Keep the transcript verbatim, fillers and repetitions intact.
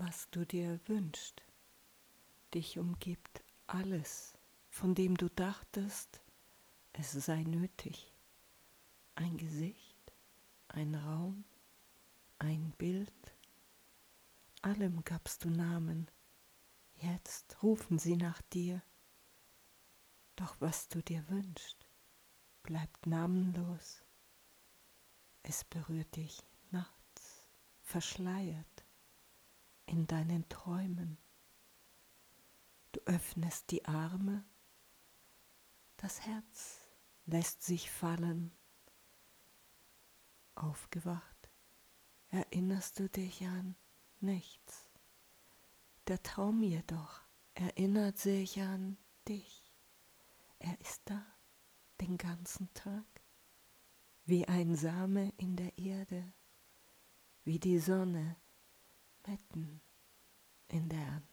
was du dir wünschst. Dich umgibt alles, von dem du dachtest, es sei nötig. Ein Gesicht, ein Raum, ein Bild. Allem gabst du Namen. Jetzt rufen sie nach dir. Doch was du dir wünschst, bleibt namenlos. Es berührt dich nachts, verschleiert, in deinen Träumen. Du öffnest die Arme, das Herz lässt sich fallen. Aufgewacht, erinnerst du dich an nichts. Der Traum jedoch erinnert sich an dich. Er ist da den ganzen Tag, wie ein Same in der Erde, wie die Sonne mitten in der